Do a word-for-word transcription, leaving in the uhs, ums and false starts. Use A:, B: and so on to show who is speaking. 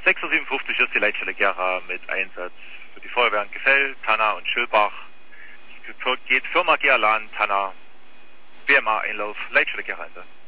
A: sechs Uhr siebenundfünfzig ist die Leitstelle Gera mit Einsatz für die Feuerwehren Gefell, Tanna und Schölbach. Es geht Firma Gerland, Tanna, B M A Einlauf, Leitstelle Gera Einsatz.